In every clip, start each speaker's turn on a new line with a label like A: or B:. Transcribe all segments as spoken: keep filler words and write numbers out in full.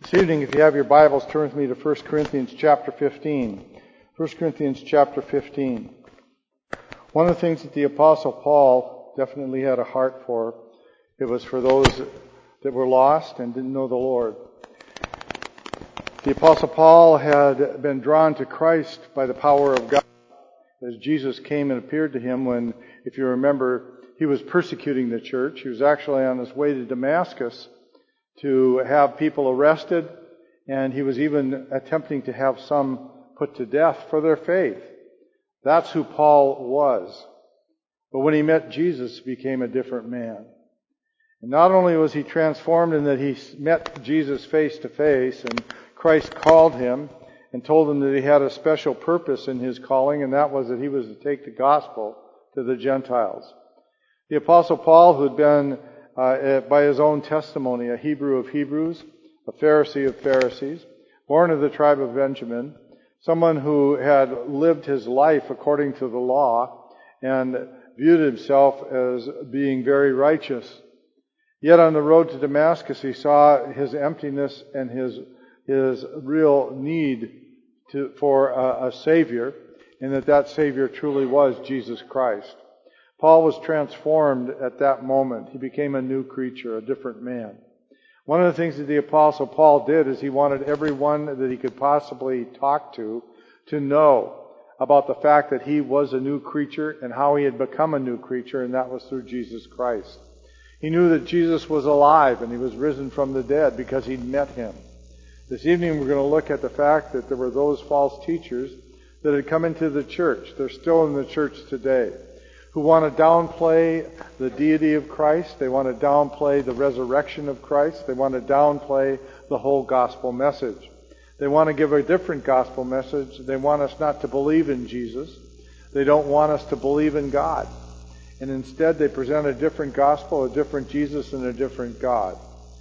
A: This evening, if you have your Bibles, turn with me to First Corinthians chapter fifteen. First Corinthians chapter fifteen. One of the things that the Apostle Paul definitely had a heart for, it was for those that were lost and didn't know the Lord. The Apostle Paul had been drawn to Christ by the power of God as Jesus came and appeared to him when, if you remember, he was persecuting the church. He was actually on his way to Damascus to have people arrested, and he was even attempting to have some put to death for their faith. That's who Paul was. But when he met Jesus, he became a different man. And not only was he transformed in that he met Jesus face to face, and Christ called him and told him that he had a special purpose in his calling, and that was that he was to take the gospel to the Gentiles. The Apostle Paul, who had been Uh, by his own testimony, a Hebrew of Hebrews, a Pharisee of Pharisees, born of the tribe of Benjamin, someone who had lived his life according to the law and viewed himself as being very righteous. Yet on the road to Damascus, he saw his emptiness and his his real need to, for a, a Savior, and that that Savior truly was Jesus Christ. Paul was transformed at that moment. He became a new creature, a different man. One of the things that the Apostle Paul did is he wanted everyone that he could possibly talk to to know about the fact that he was a new creature and how he had become a new creature, and that was through Jesus Christ. He knew that Jesus was alive and he was risen from the dead because he'd met him. This evening we're going to look at the fact that there were those false teachers that had come into the church. They're still in the church today, who want to downplay the deity of Christ. They want to downplay the resurrection of Christ. They want to downplay the whole gospel message. They want to give a different gospel message. They want us not to believe in Jesus. They don't want us to believe in God. And instead they present a different gospel, a different Jesus, and a different God.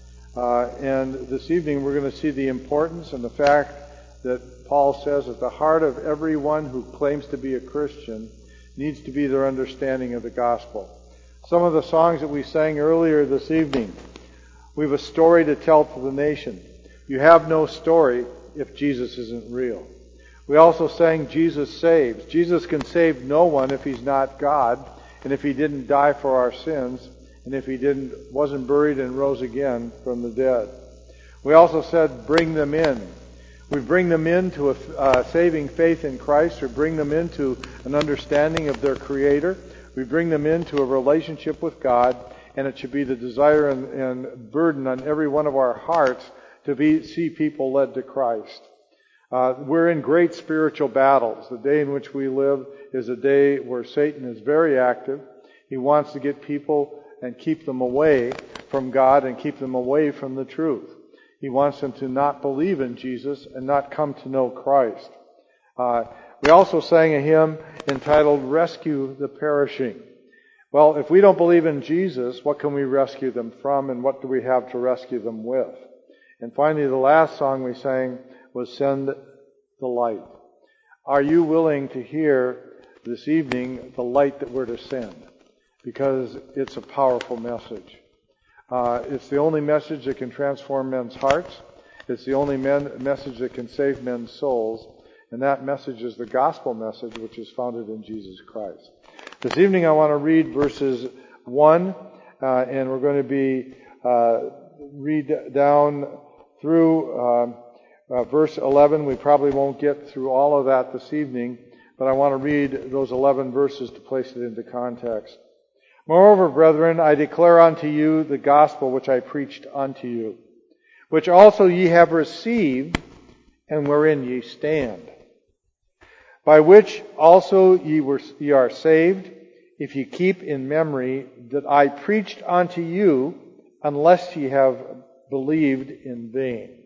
A: Uh, and this evening we're going to see the importance and the fact that Paul says at the heart of everyone who claims to be a Christian needs to be their understanding of the gospel. Some of the songs that we sang earlier this evening, we have a story to tell to the nation. You have no story if Jesus isn't real. We also sang Jesus Saves. Jesus can save no one if he's not God, and if he didn't die for our sins, and if he didn't wasn't buried and rose again from the dead. We also said, bring them in. We bring them into a uh, saving faith in Christ. We bring them into an understanding of their Creator. We bring them into a relationship with God, and it should be the desire and, and burden on every one of our hearts to be, see people led to Christ. Uh, we're in great spiritual battles. The day in which we live is a day where Satan is very active. He wants to get people and keep them away from God and keep them away from the truth. He wants them to not believe in Jesus and not come to know Christ. Uh, we also sang a hymn entitled, Rescue the Perishing. Well, if we don't believe in Jesus, what can we rescue them from, and what do we have to rescue them with? And finally, the last song we sang was Send the Light. Are you willing to hear this evening the light that we're to send? Because it's a powerful message. Uh, it's the only message that can transform men's hearts. It's the only men, message that can save men's souls. And that message is the gospel message, which is founded in Jesus Christ. This evening I want to read verses one, uh, and we're going to be uh, read down through uh, uh, verse eleven. We probably won't get through all of that this evening, but I want to read those eleven verses to place it into context. Moreover, brethren, I declare unto you the gospel which I preached unto you, which also ye have received, and wherein ye stand, by which also ye were ye are saved, if ye keep in memory that I preached unto you, unless ye have believed in vain.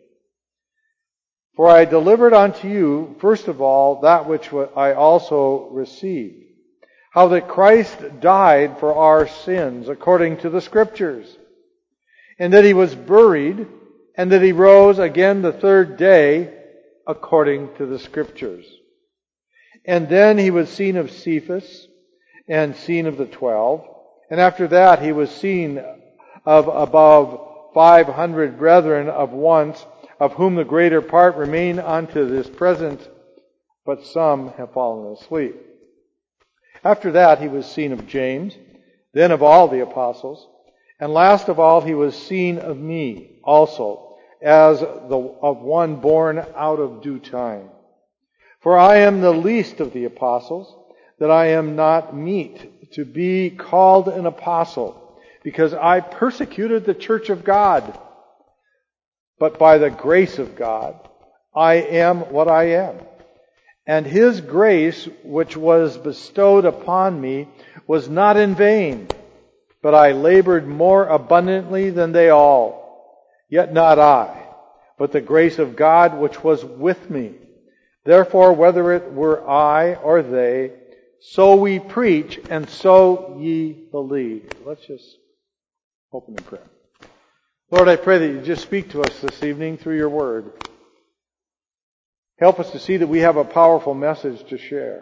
A: For I delivered unto you, first of all, that which I also received, how that Christ died for our sins according to the Scriptures, and that he was buried, and that he rose again the third day according to the Scriptures. And then he was seen of Cephas, and seen of the twelve, and after that he was seen of above five hundred brethren of once, of whom the greater part remain unto this present, but some have fallen asleep. After that he was seen of James, then of all the apostles, and last of all he was seen of me also, as the of one born out of due time. For I am the least of the apostles, that I am not meet to be called an apostle, because I persecuted the church of God. But by the grace of God, I am what I am. And His grace, which was bestowed upon me, was not in vain, but I labored more abundantly than they all. Yet not I, but the grace of God which was with me. Therefore, whether it were I or they, so we preach, and so ye believe. Let's just open in prayer. Lord, I pray that you just speak to us this evening through your word. Help us to see that we have a powerful message to share.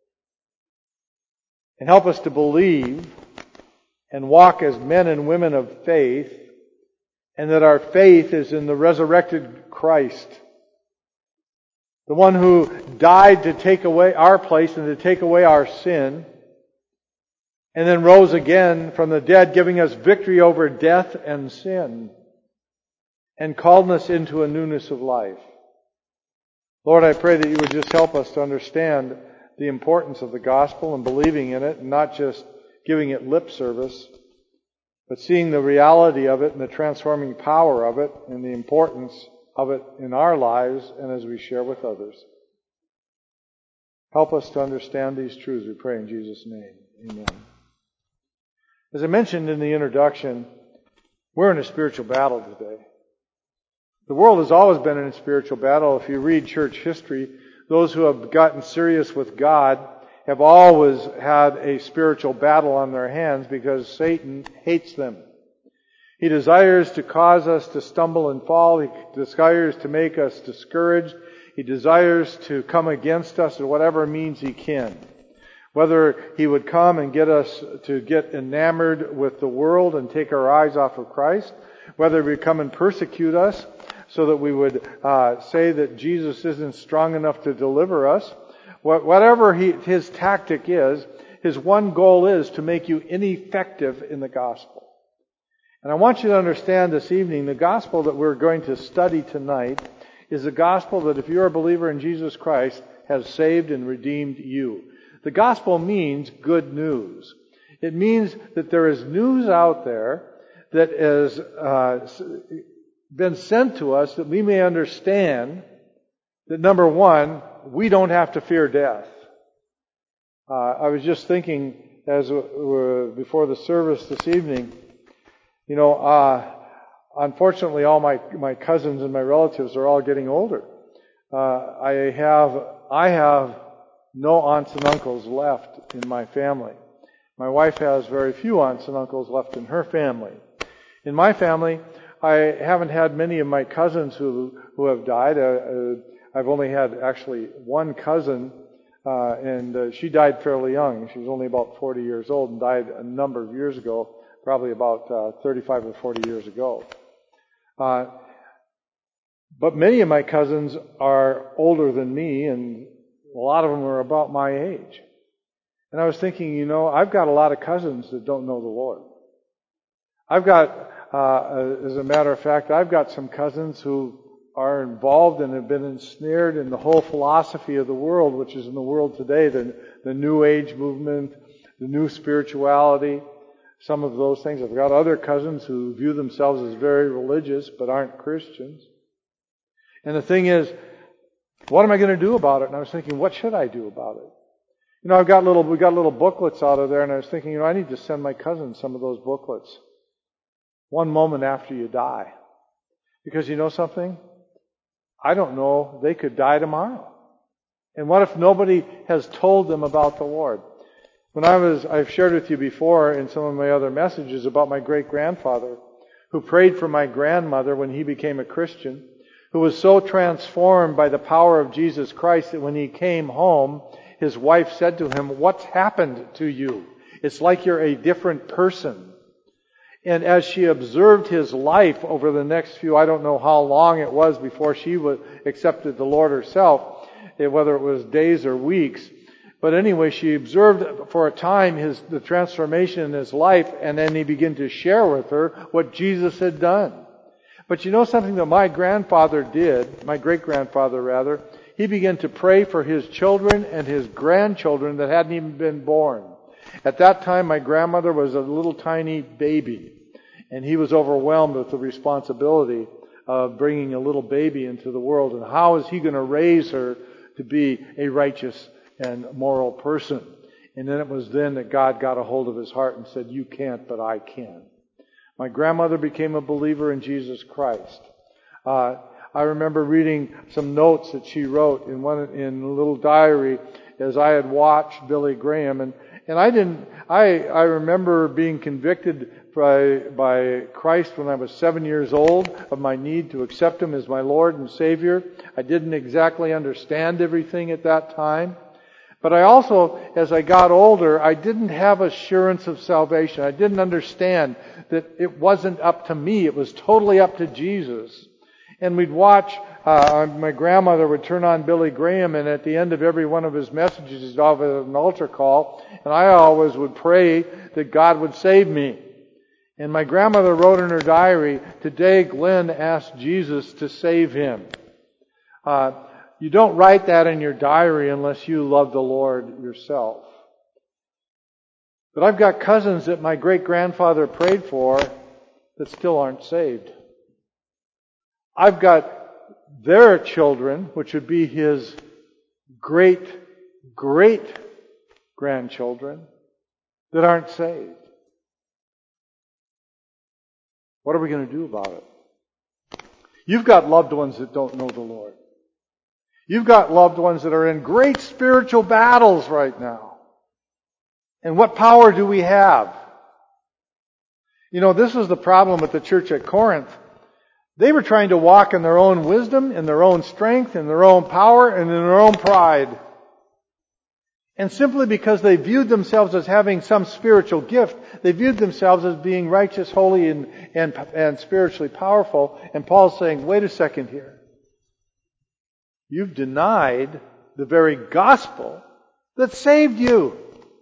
A: And help us to believe and walk as men and women of faith, and that our faith is in the resurrected Christ, the one who died to take away our place and to take away our sin, and then rose again from the dead, giving us victory over death and sin, and called us into a newness of life. Lord, I pray that you would just help us to understand the importance of the gospel and believing in it, and not just giving it lip service, but seeing the reality of it and the transforming power of it and the importance of it in our lives and as we share with others. Help us to understand these truths, we pray in Jesus' name. Amen. As I mentioned in the introduction, we're in a spiritual battle today. The world has always been in a spiritual battle. If you read church history, those who have gotten serious with God have always had a spiritual battle on their hands because Satan hates them. He desires to cause us to stumble and fall. He desires to make us discouraged. He desires to come against us in whatever means he can. Whether he would come and get us to get enamored with the world and take our eyes off of Christ, whether he would come and persecute us so that we would uh, say that Jesus isn't strong enough to deliver us. Whatever he, his tactic is, his one goal is to make you ineffective in the gospel. And I want you to understand this evening, the gospel that we're going to study tonight is the gospel that if you're a believer in Jesus Christ, has saved and redeemed you. The gospel means good news. It means that there is news out there that has uh, been sent to us that we may understand that, number one, we don't have to fear death. Uh, I was just thinking as uh, before the service this evening, you know, uh, unfortunately all my, my cousins and my relatives are all getting older. Uh, I have, I have no aunts and uncles left in my family. My wife has very few aunts and uncles left in her family. In my family, I haven't had many of my cousins who who have died. Uh, uh, I've only had actually one cousin, uh, and uh, she died fairly young. She was only about forty years old and died a number of years ago, probably about uh, thirty-five or forty years ago. Uh, but many of my cousins are older than me, and a lot of them are about my age. And I was thinking, you know, I've got a lot of cousins that don't know the Lord. I've got, uh, as a matter of fact, I've got some cousins who are involved and have been ensnared in the whole philosophy of the world, which is in the world today, the, the New Age movement, the new spirituality, some of those things. I've got other cousins who view themselves as very religious but aren't Christians. And the thing is, what am I going to do about it? And I was thinking, what should I do about it? You know, I've got little, we got little booklets out of there, and I was thinking, you know, I need to send my cousins some of those booklets. One moment after you die. Because you know something? I don't know, they could die tomorrow. And what if nobody has told them about the Lord? When I was, I've shared with you before in some of my other messages about my great-grandfather who prayed for my grandmother when he became a Christian, who was so transformed by the power of Jesus Christ that when he came home, his wife said to him, "What's happened to you? It's like you're a different person." And as she observed his life over the next few, I don't know how long it was before she was, accepted the Lord herself, whether it was days or weeks. But anyway, she observed for a time his the transformation in his life, and then he began to share with her what Jesus had done. But you know something that my grandfather did, my great-grandfather rather, he began to pray for his children and his grandchildren that hadn't even been born. At that time, my grandmother was a little tiny baby, and he was overwhelmed with the responsibility of bringing a little baby into the world. And how is he going to raise her to be a righteous and moral person? And then it was then that God got a hold of his heart and said, "You can't, but I can." My grandmother became a believer in Jesus Christ. Uh, I remember reading some notes that she wrote in one in a little diary as I had watched Billy Graham, and and I didn't. I I remember being convicted by by Christ when I was seven years old of my need to accept Him as my Lord and Savior. I didn't exactly understand everything at that time. But I also, as I got older, I didn't have assurance of salvation. I didn't understand that it wasn't up to me. It was totally up to Jesus. And we'd watch, uh, my grandmother would turn on Billy Graham, and at the end of every one of his messages, he'd have an altar call. And I always would pray that God would save me. And my grandmother wrote in her diary, "Today Glenn asked Jesus to save him." Uh, You don't write that in your diary unless you love the Lord yourself. But I've got cousins that my great-grandfather prayed for that still aren't saved. I've got their children, which would be his great-great-grandchildren, that aren't saved. What are we going to do about it? You've got loved ones that don't know the Lord. You've got loved ones that are in great spiritual battles right now. And what power do we have? You know, this was the problem with the church at Corinth. They were trying to walk in their own wisdom, in their own strength, in their own power, and in their own pride. And simply because they viewed themselves as having some spiritual gift, they viewed themselves as being righteous, holy, and, and, and spiritually powerful. And Paul's saying, wait a second here. You've denied the very gospel that saved you.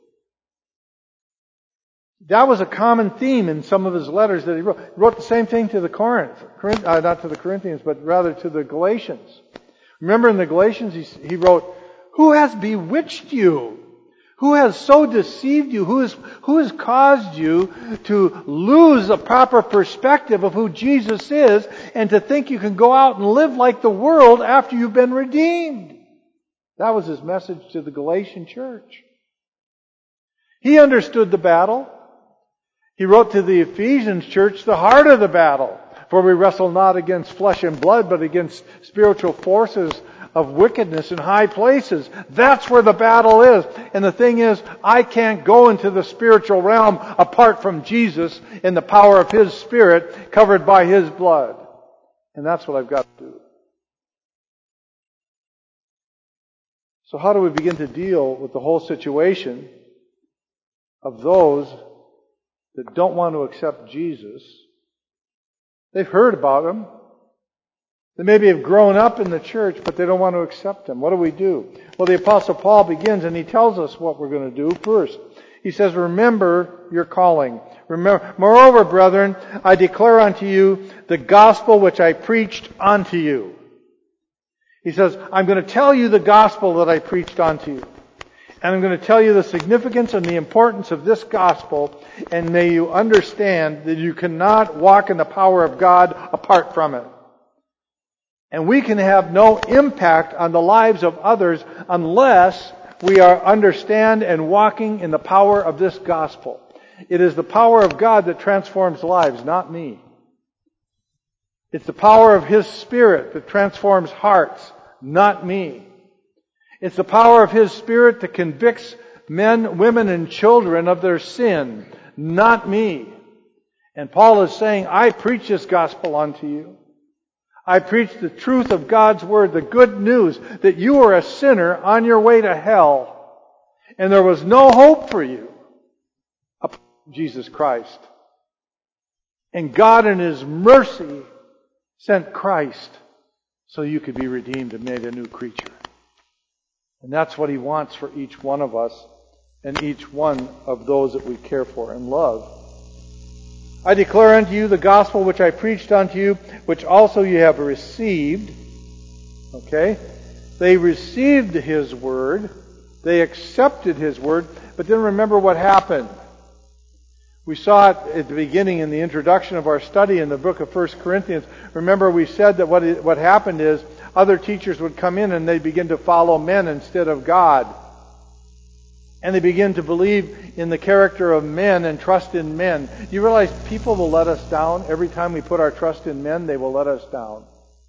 A: That was a common theme in some of his letters that he wrote. He wrote the same thing to the Corinth, uh, not to the Corinthians, but rather to the Galatians. Remember in the Galatians, he, he wrote, "Who has bewitched you? Who has so deceived you? Who has, who has caused you to lose a proper perspective of who Jesus is and to think you can go out and live like the world after you've been redeemed?" That was his message to the Galatian church. He understood the battle. He wrote to the Ephesians church, the heart of the battle. "For we wrestle not against flesh and blood, but against spiritual forces of wickedness in high places." That's where the battle is. And the thing is, I can't go into the spiritual realm apart from Jesus in the power of His Spirit, covered by His blood. And that's what I've got to do. So how do we begin to deal with the whole situation of those that don't want to accept Jesus? They've heard about Him. They maybe have grown up in the church, but they don't want to accept Him. What do we do? Well, the Apostle Paul begins and he tells us what we're going to do first. He says, "Remember your calling. Remember, moreover, brethren, I declare unto you the gospel which I preached unto you." He says, I'm going to tell you the gospel that I preached unto you. And I'm going to tell you the significance and the importance of this gospel, and may you understand that you cannot walk in the power of God apart from it. And we can have no impact on the lives of others unless we are understand and walking in the power of this gospel. It is the power of God that transforms lives, not me. It's the power of His Spirit that transforms hearts, not me. It's the power of His Spirit that convicts men, women, and children of their sin, not me. And Paul is saying, I preach this gospel unto you. I preach the truth of God's Word, the good news that you are a sinner on your way to hell, and there was no hope for you apart from Jesus Christ. And God in His mercy sent Christ so you could be redeemed and made a new creature. And that's what He wants for each one of us and each one of those that we care for and love. I declare unto you the gospel which I preached unto you, which also you have received. Okay? They received His word. They accepted His word. But then remember what happened. We saw it at the beginning in the introduction of our study in the book of First Corinthians. Remember we said that what what happened is other teachers would come in and they'd begin to follow men instead of God. And they begin to believe in the character of men and trust in men. Do you realize people will let us down? Every time we put our trust in men, they will let us down.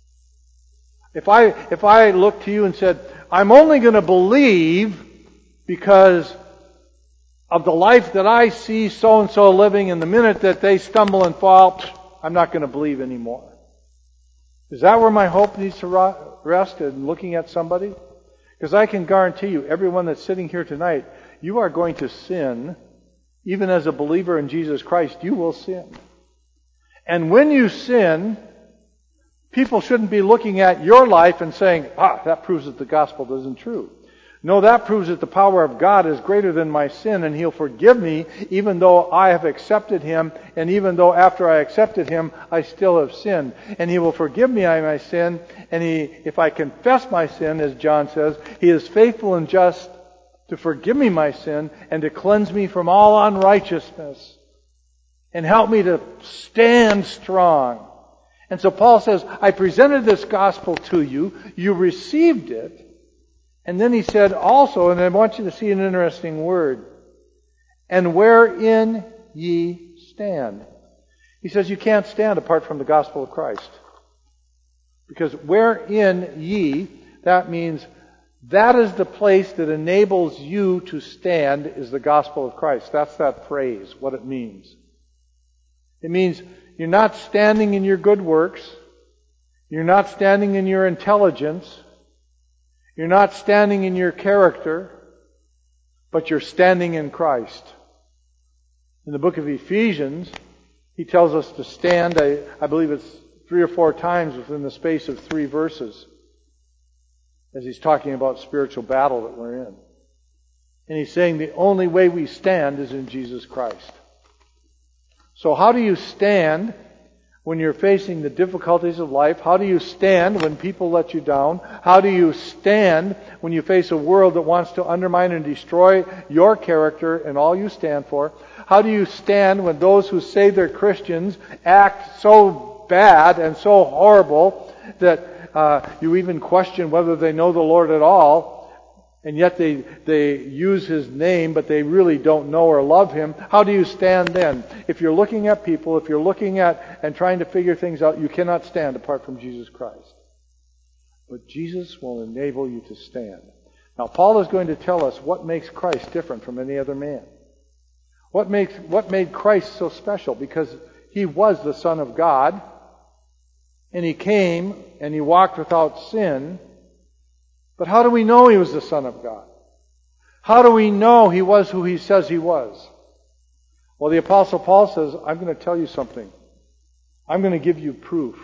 A: If I, if I looked to you and said, I'm only going to believe because of the life that I see so-and-so living, and the minute that they stumble and fall, I'm not going to believe anymore. Is that where my hope needs to rest, in looking at somebody? Because I can guarantee you, everyone that's sitting here tonight, you are going to sin. Even as a believer in Jesus Christ, you will sin. And when you sin, people shouldn't be looking at your life and saying, ah, that proves that the gospel isn't true. No, that proves that the power of God is greater than my sin, and He'll forgive me even though I have accepted Him, and even though after I accepted Him, I still have sinned. And He will forgive me of my sin, and He, if I confess my sin, as John says, He is faithful and just to forgive me my sin and to cleanse me from all unrighteousness and help me to stand strong. And so Paul says, I presented this gospel to you, you received it. And then he said also, and I want you to see an interesting word, and wherein ye stand. He says you can't stand apart from the gospel of Christ. Because wherein ye, that means that is the place that enables you to stand, is the gospel of Christ. That's that phrase, what it means. It means you're not standing in your good works. You're not standing in your intelligence. You're not standing in your character, but you're standing in Christ. In the book of Ephesians, he tells us to stand, I, I believe it's three or four times within the space of three verses, as he's talking about spiritual battle that we're in. And he's saying the only way we stand is in Jesus Christ. So how do you stand when you're facing the difficulties of life? How do you stand when people let you down? How do you stand when you face a world that wants to undermine and destroy your character and all you stand for? How do you stand when those who say they're Christians act so bad and so horrible that uh, you even question whether they know the Lord at all? And yet they, they use His name, but they really don't know or love Him. How do you stand then? If you're looking at people, if you're looking at and trying to figure things out, you cannot stand apart from Jesus Christ. But Jesus will enable you to stand. Now, Paul is going to tell us what makes Christ different from any other man. What makes, what made Christ so special? Because He was the Son of God, and He came and He walked without sin. But how do we know He was the Son of God? How do we know He was who He says He was? Well, the Apostle Paul says, I'm going to tell you something. I'm going to give you proof.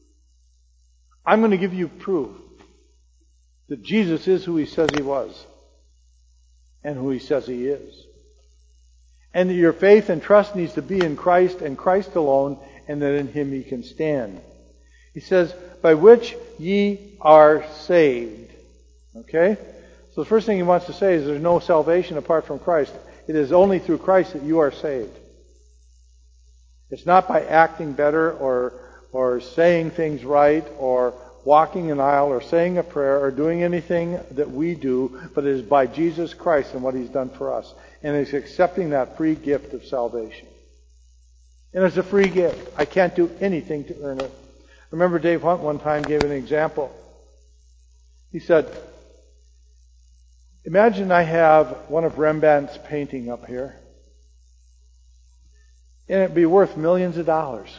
A: I'm going to give you proof that Jesus is who He says He was and who He says He is. And that your faith and trust needs to be in Christ and Christ alone, and that in Him ye can stand. He says, by which ye are saved. Okay? So the first thing he wants to say is there's no salvation apart from Christ. It is only through Christ that you are saved. It's not by acting better or or saying things right or walking an aisle or saying a prayer or doing anything that we do, but it is by Jesus Christ and what He's done for us. And it's accepting that free gift of salvation. And it's a free gift. I can't do anything to earn it. Remember Dave Hunt one time gave an example. He said, imagine I have one of Rembrandt's painting up here, and it'd be worth millions of dollars.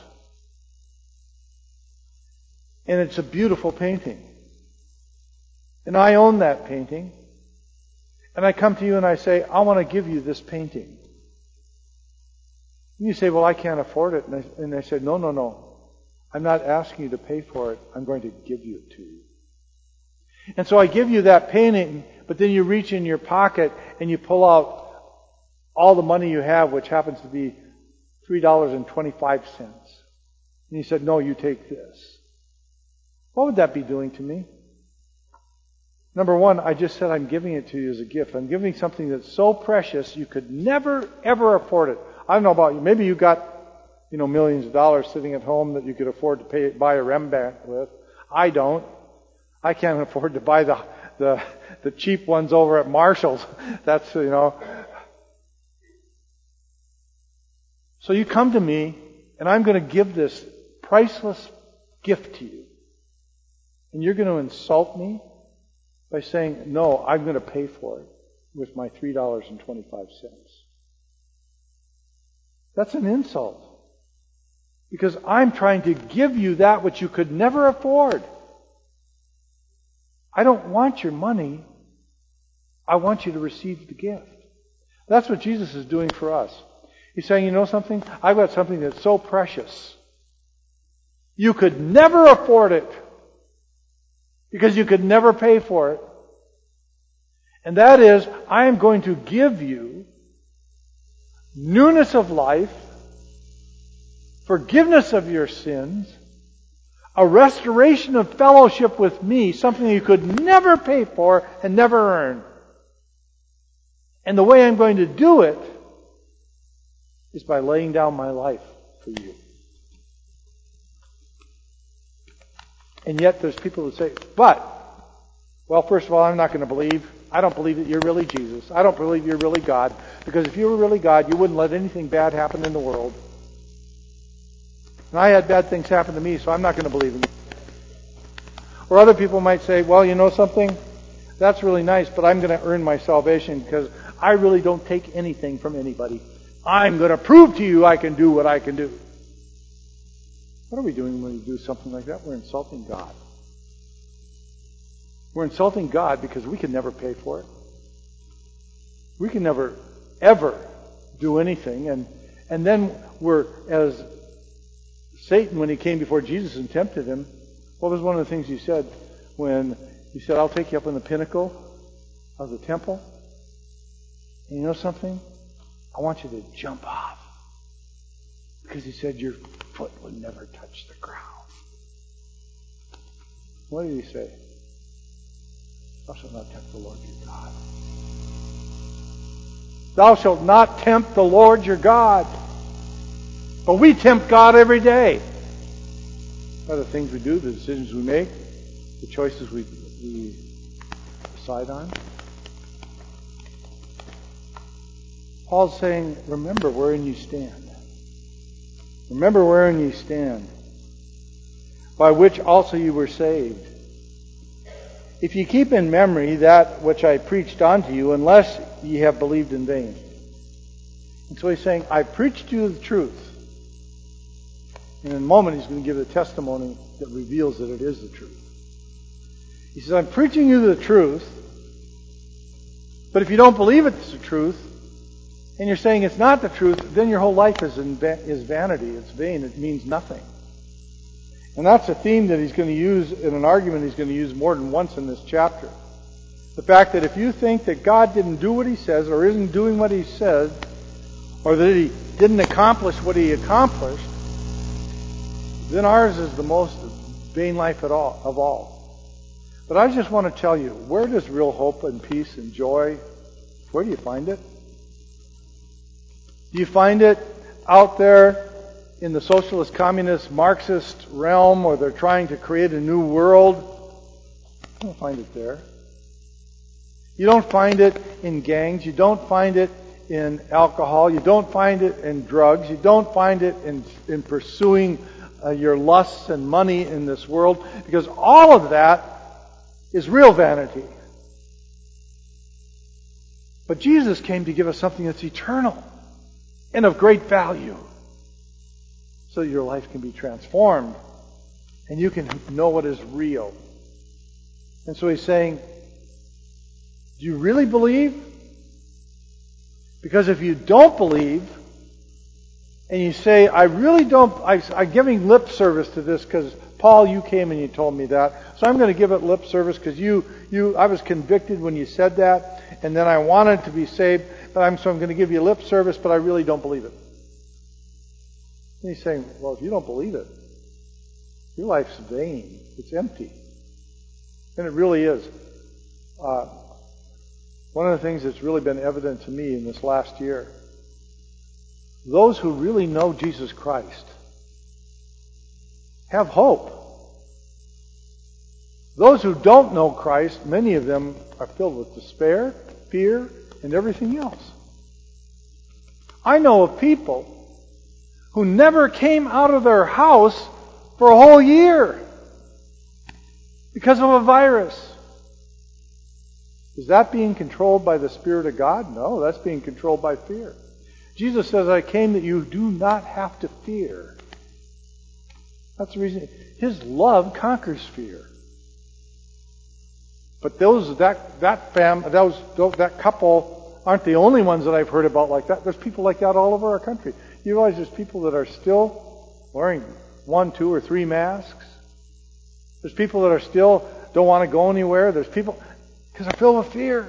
A: And it's a beautiful painting. And I own that painting. And I come to you and I say, I want to give you this painting. And you say, well, I can't afford it. And I, and I said, no, no, no. I'm not asking you to pay for it. I'm going to give you it to you. And so I give you that painting, but then you reach in your pocket and you pull out all the money you have, which happens to be three dollars and twenty-five cents. And you said, no, you take this. What would that be doing to me? Number one, I just said I'm giving it to you as a gift. I'm giving something that's so precious you could never, ever afford it. I don't know about you. Maybe you got, you know, millions of dollars sitting at home that you could afford to pay, buy a Rembrandt with. I don't. I can't afford to buy the, the, the cheap ones over at Marshall's. That's, you know. So you come to me, and I'm going to give this priceless gift to you. And you're going to insult me by saying, no, I'm going to pay for it with my three dollars and twenty-five cents. That's an insult. Because I'm trying to give you that which you could never afford. I don't want your money. I want you to receive the gift. That's what Jesus is doing for us. He's saying, you know something? I've got something that's so precious. You could never afford it. Because you could never pay for it. And that is, I am going to give you newness of life, forgiveness of your sins, a restoration of fellowship with me, something you could never pay for and never earn. And the way I'm going to do it is by laying down my life for you. And yet there's people who say, but, well, first of all, I'm not going to believe. I don't believe that you're really Jesus. I don't believe you're really God. Because if you were really God, you wouldn't let anything bad happen in the world. And I had bad things happen to me, so I'm not going to believe in you. Or other people might say, well, you know something? That's really nice, but I'm going to earn my salvation because I really don't take anything from anybody. I'm going to prove to you I can do what I can do. What are we doing when we do something like that? We're insulting God. We're insulting God because we can never pay for it. We can never, ever do anything. And, and then we're, as Satan, when he came before Jesus and tempted him, what was one of the things he said when he said, I'll take you up on the pinnacle of the temple? And you know something? I want you to jump off. Because he said your foot would never touch the ground. What did he say? Thou shalt not tempt the Lord your God. Thou shalt not tempt the Lord your God. But we tempt God every day. By the things we do, the decisions we make, the choices we, we decide on. Paul's saying, remember wherein you stand. Remember wherein ye stand, by which also you were saved. If ye keep in memory that which I preached unto you, unless ye have believed in vain. And so he's saying, I preached you the truth. And in a moment he's going to give a testimony that reveals that it is the truth. He says, I'm preaching you the truth, but if you don't believe it's the truth, and you're saying it's not the truth, then your whole life is in va- is vanity. It's vain. It means nothing. And that's a theme that he's going to use in an argument he's going to use more than once in this chapter. The fact that if you think that God didn't do what he says, or isn't doing what he said, or that he didn't accomplish what he accomplished, then ours is the most vain life at all, of all. But I just want to tell you, where does real hope and peace and joy, where do you find it? Do you find it out there in the socialist, communist, Marxist realm where they're trying to create a new world? You don't find it there. You don't find it in gangs. You don't find it in alcohol. You don't find it in drugs. You don't find it in, in pursuing uh, your lusts and money in this world, because all of that is real vanity. But Jesus came to give us something that's eternal and of great value, so that your life can be transformed and you can know what is real. And so he's saying, do you really believe? Because if you don't believe, and you say, I really don't, I, I'm giving lip service to this because, Paul, you came and you told me that, so I'm going to give it lip service because you, you, I was convicted when you said that, and then I wanted to be saved, but I'm, so I'm going to give you lip service, but I really don't believe it. And he's saying, well, if you don't believe it, your life's vain. It's empty. And it really is. Uh, one of the things that's really been evident to me in this last year, those who really know Jesus Christ have hope. Those who don't know Christ, many of them are filled with despair, fear, and everything else. I know of people who never came out of their house for a whole year because of a virus. Is that being controlled by the Spirit of God? No, that's being controlled by fear. Jesus says, I came that you do not have to fear. That's the reason. His love conquers fear. But those that that fam those, those that couple aren't the only ones that I've heard about like that. There's people like that all over our country. You realize there's people that are still wearing one, two, or three masks. There's people that are still don't want to go anywhere. There's people because they're filled with fear.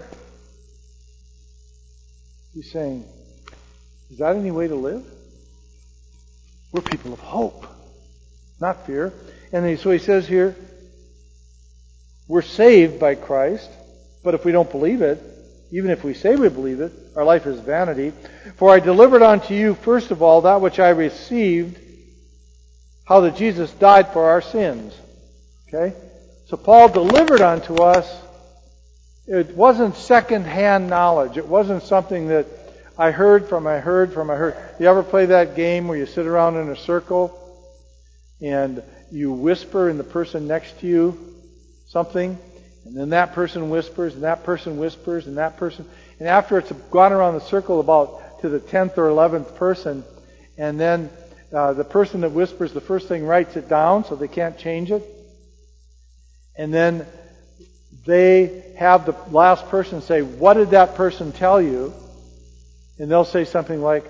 A: He's saying, is that any way to live? We're people of hope, not fear. And he, so he says here, we're saved by Christ, but if we don't believe it, even if we say we believe it, our life is vanity. For I delivered unto you, first of all, that which I received, how that Jesus died for our sins. Okay? So Paul delivered unto us, it wasn't second-hand knowledge. It wasn't something that I heard from, I heard from, I heard. You ever play that game where you sit around in a circle and you whisper in the person next to you something, and then that person whispers, and that person whispers, and that person, and after it's gone around the circle about to the tenth or eleventh person, and then uh, the person that whispers the first thing writes it down so they can't change it, and then they have the last person say, what did that person tell you? And they'll say something like,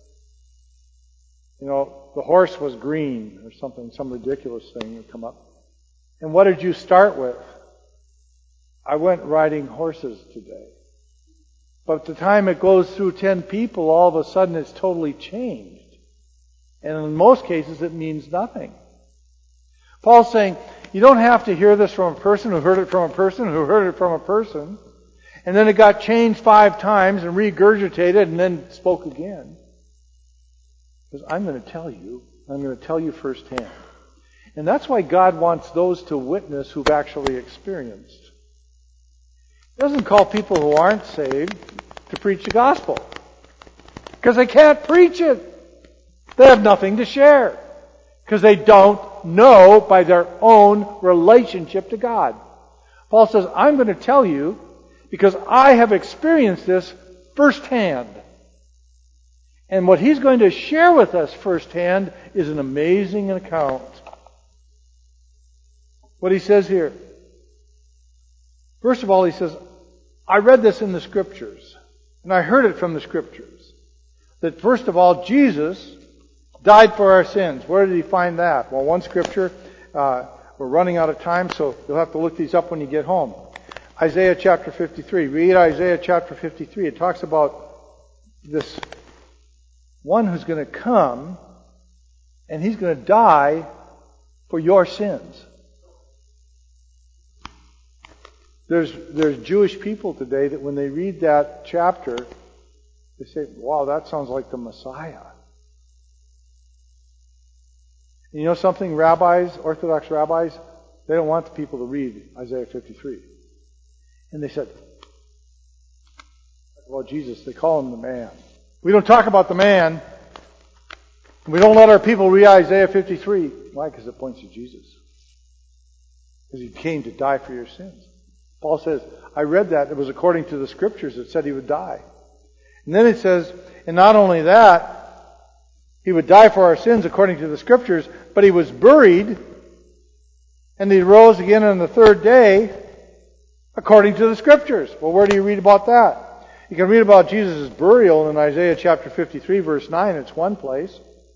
A: you know, the horse was green, or something, some ridiculous thing will come up. And what did you start with? I went riding horses today. But at the time it goes through ten people, all of a sudden it's totally changed. And in most cases it means nothing. Paul's saying, you don't have to hear this from a person who heard it from a person who heard it from a person. And then it got changed five times and regurgitated and then spoke again. Because I'm going to tell you, I'm going to tell you firsthand. And that's why God wants those to witness who've actually experienced. He doesn't call people who aren't saved to preach the gospel. Because they can't preach it. They have nothing to share. Because they don't know by their own relationship to God. Paul says, I'm going to tell you because I have experienced this firsthand. And what he's going to share with us firsthand is an amazing account. What he says here. First of all, he says, I read this in the Scriptures. And I heard it from the Scriptures. That first of all, Jesus died for our sins. Where did he find that? Well, one Scripture, uh, we're running out of time, so you'll have to look these up when you get home. Isaiah chapter fifty-three. Read Isaiah chapter fifty-three. It talks about this one who's going to come, and he's going to die for your sins. There's there's Jewish people today that when they read that chapter, they say, wow, that sounds like the Messiah. You know something? Rabbis, Orthodox rabbis, they don't want the people to read Isaiah fifty-three. And they said, well, Jesus, they call him the man. We don't talk about the man. We don't let our people read Isaiah fifty-three. Why? Because it points to Jesus. Because he came to die for your sins. Paul says, I read that. It was according to the Scriptures that said he would die. And then it says, and not only that, he would die for our sins according to the Scriptures, but he was buried, and he rose again on the third day according to the Scriptures. Well, where do you read about that? You can read about Jesus' burial in Isaiah chapter fifty-three, verse nine. It's one place.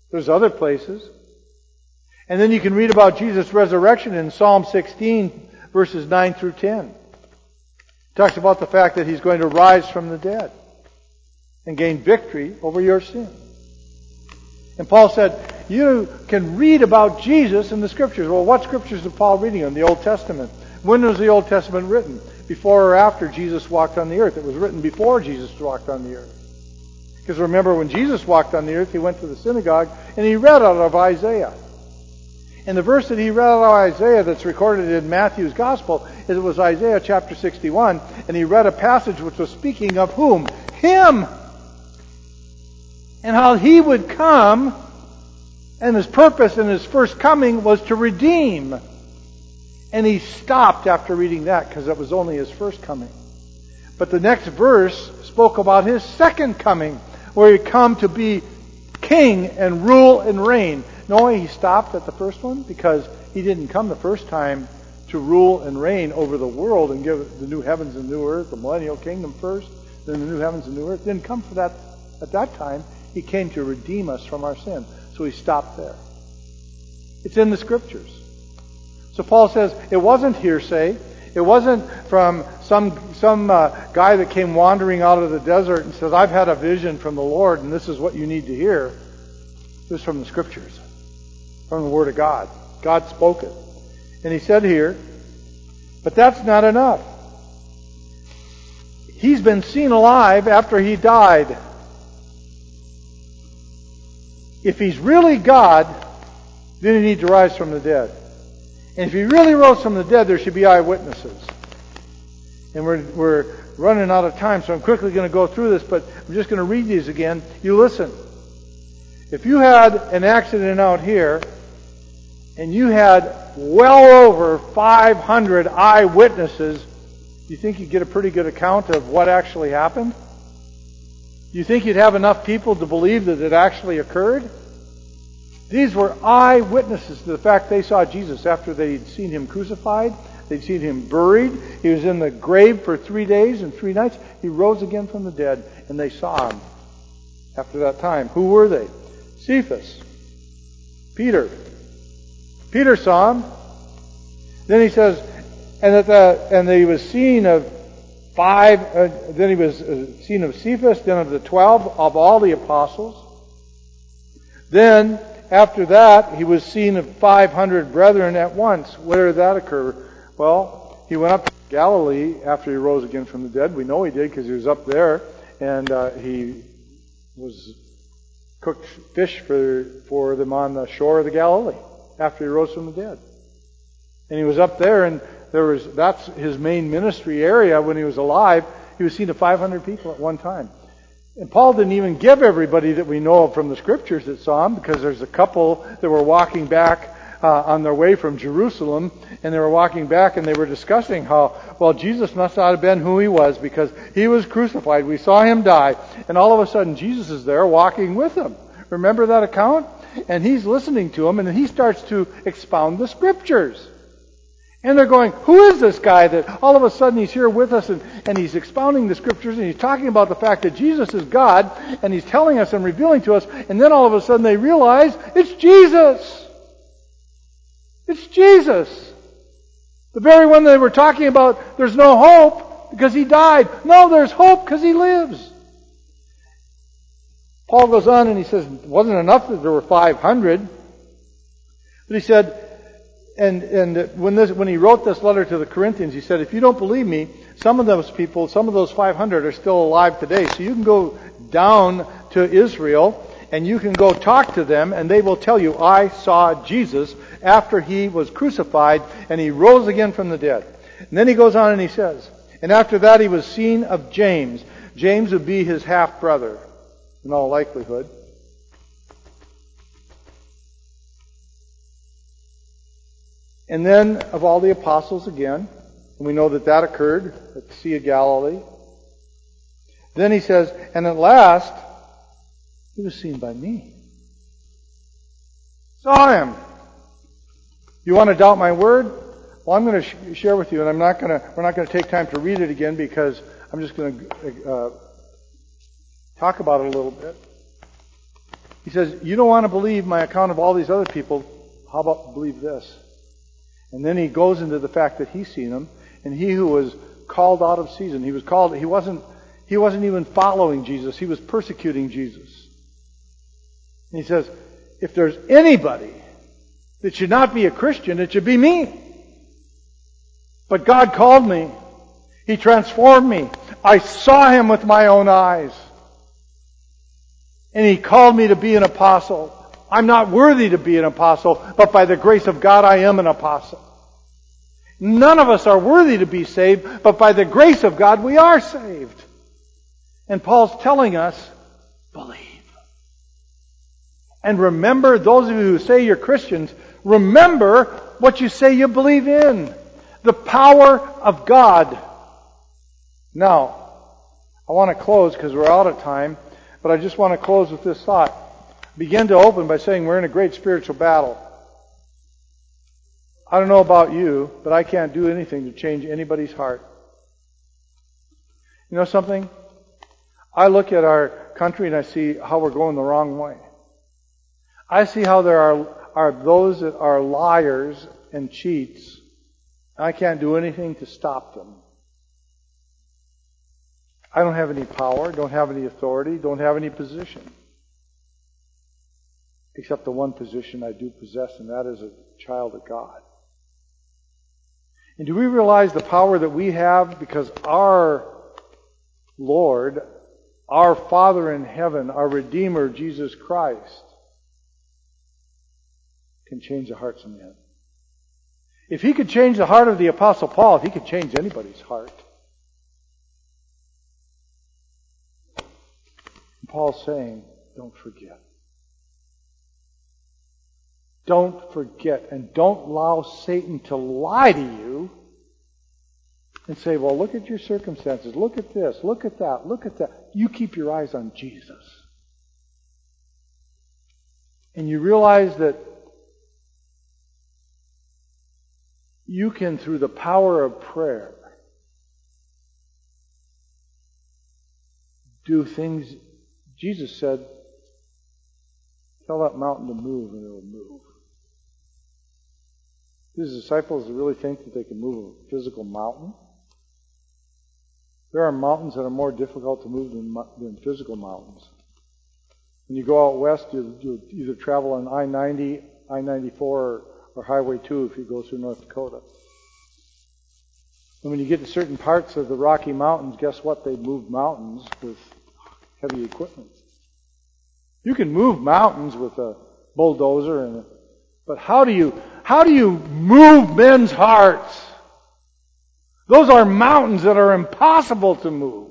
A: There's other places. And then you can read about Jesus' resurrection in Psalm sixteen, verses nine through ten. It talks about the fact that He's going to rise from the dead and gain victory over your sin. And Paul said, you can read about Jesus in the Scriptures. Well, what Scriptures is Paul reading in the Old Testament? When was the Old Testament written? Before or after Jesus walked on the earth? It was written before Jesus walked on the earth. Because remember, when Jesus walked on the earth, He went to the synagogue and He read out of Isaiah. And the verse that He read out of Isaiah that's recorded in Matthew's Gospel is it was Isaiah chapter sixty-one, and He read a passage which was speaking of whom? Him! And how He would come, and His purpose in His first coming was to redeem. And he stopped after reading that because it was only His first coming. But the next verse spoke about His second coming, where He'd come to be king and rule and reign. No, He stopped at the first one because He didn't come the first time to rule and reign over the world and give the new heavens and new earth, the millennial kingdom first, then the new heavens and new earth. Didn't come for that at that time. He came to redeem us from our sin. So He stopped there. It's in the Scriptures. So Paul says it wasn't hearsay. It wasn't from some some uh, guy that came wandering out of the desert and says, I've had a vision from the Lord and this is what you need to hear. It was from the Scriptures, from the Word of God. God spoke it. And He said here, but that's not enough. He's been seen alive after He died. If He's really God, then He needs to rise from the dead. And if He really rose from the dead, there should be eyewitnesses. And we're, we're running out of time, so I'm quickly going to go through this, but I'm just going to read these again. You listen. If you had an accident out here, and you had well over five hundred eyewitnesses, do you think you'd get a pretty good account of what actually happened? Do you think you'd have enough people to believe that it actually occurred? These were eyewitnesses to the fact they saw Jesus after they'd seen Him crucified. They'd seen Him buried. He was in the grave for three days and three nights. He rose again from the dead, and they saw Him after that time. Who were they? Cephas. Peter. Peter saw Him. Then he says, and that the, and he was seen of five, uh, then he was uh, seen of Cephas, then of the twelve, of all the apostles. Then, after that, He was seen of five hundred brethren at once. Where did that occur? Well, He went up to Galilee after He rose again from the dead. We know He did because He was up there, and uh, He was cooked fish for, for them on the shore of the Galilee after He rose from the dead. And He was up there, and there was that's His main ministry area when He was alive. He was seen of five hundred people at one time. And Paul didn't even give everybody that we know of from the Scriptures that saw Him, because there's a couple that were walking back uh, on their way from Jerusalem, and they were walking back and they were discussing how, well, Jesus must not have been who He was because He was crucified. We saw Him die, and all of a sudden Jesus is there walking with them. Remember that account? And He's listening to them, and He starts to expound the Scriptures. And they're going, who is this guy that all of a sudden he's here with us and, and he's expounding the Scriptures and he's talking about the fact that Jesus is God and He's telling us and revealing to us, and then all of a sudden they realize it's Jesus. It's Jesus. The very one they were talking about, there's no hope because He died. No, there's hope because He lives. Paul goes on and he says, it wasn't enough that there were five hundred, but he said, And and when this when he wrote this letter to the Corinthians, he said, if you don't believe me, some of those people, some of those five hundred are still alive today. So you can go down to Israel and you can go talk to them and they will tell you, I saw Jesus after He was crucified and He rose again from the dead. And then he goes on and he says, and after that He was seen of James. James would be His half-brother in all likelihood. And then of all the apostles again, and we know that that occurred at the Sea of Galilee. Then he says, and at last, He was seen by me. Saw Him. You want to doubt my word? Well, I'm going to sh- share with you, and I'm not going to. We're not going to take time to read it again because I'm just going to uh, talk about it a little bit. He says, you don't want to believe my account of all these other people. How about believe this? And then he goes into the fact that he's seen them, and he who was called out of season, he was called, he wasn't, he wasn't even following Jesus, he was persecuting Jesus. And he says, if there's anybody that should not be a Christian, it should be me. But God called me. He transformed me. I saw Him with my own eyes. And He called me to be an apostle. I'm not worthy to be an apostle, but by the grace of God I am an apostle. None of us are worthy to be saved, but by the grace of God we are saved. And Paul's telling us, believe. And remember, those of you who say you're Christians, remember what you say you believe in. The power of God. Now, I want to close because we're out of time, but I just want to close with this thought. Begin to open by saying we're in a great spiritual battle. I don't know about you, but I can't do anything to change anybody's heart. You know something? I look at our country and I see how we're going the wrong way. I see how there are, are those that are liars and cheats. I can't do anything to stop them. I don't have any power, don't have any authority, don't have any position. Except the one position I do possess, and that is a child of God. And do we realize the power that we have because our Lord, our Father in heaven, our Redeemer, Jesus Christ, can change the hearts of men? If He could change the heart of the Apostle Paul, He could change anybody's heart. Paul's saying, don't forget. Don't forget. And don't allow Satan to lie to you and say, well, look at your circumstances. Look at this. Look at that. Look at that. You keep your eyes on Jesus. And you realize that you can, through the power of prayer, do things. Jesus said, tell that mountain to move and it will move. His disciples really think that they can move a physical mountain? There are mountains that are more difficult to move than, than physical mountains. When you go out west, you'll, you'll either travel on I ninety, I ninety-four, or, or Highway two if you go through North Dakota. And when you get to certain parts of the Rocky Mountains, guess what? They move mountains with heavy equipment. You can move mountains with a bulldozer, and a, but how do you how do you move men's hearts? Those are mountains that are impossible to move.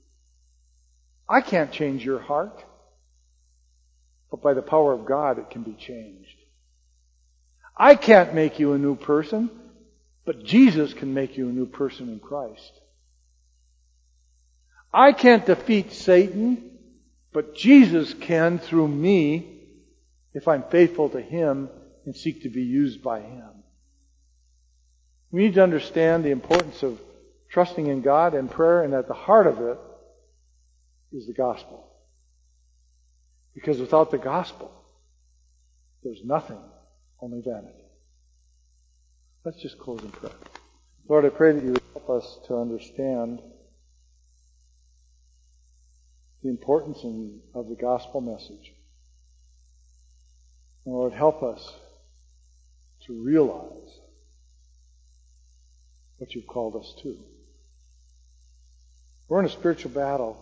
A: I can't change your heart, but by the power of God, it can be changed. I can't make you a new person, but Jesus can make you a new person in Christ. I can't defeat Satan, but Jesus can through me if I'm faithful to Him and seek to be used by Him. We need to understand the importance of trusting in God and prayer, and at the heart of it is the gospel. Because without the gospel, there's nothing, only vanity. Let's just close in prayer. Lord, I pray that You would help us to understand the importance in, of the gospel message. And Lord, help us to realize what You've called us to. We're in a spiritual battle.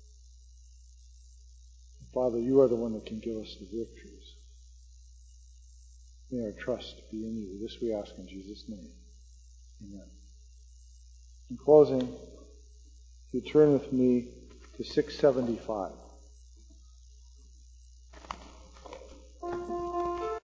A: Father, You are the one that can give us the victories. May our trust be in You. This we ask in Jesus' name. Amen. In closing, if you turn with me to six seventy-five.